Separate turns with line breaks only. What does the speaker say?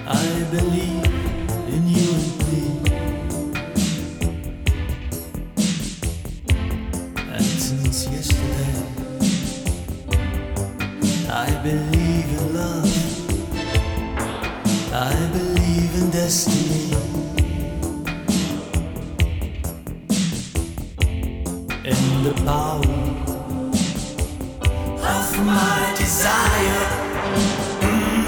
I believe in you and me. And since yesterday, I believe in love. I believe in destiny. In the power of my desire.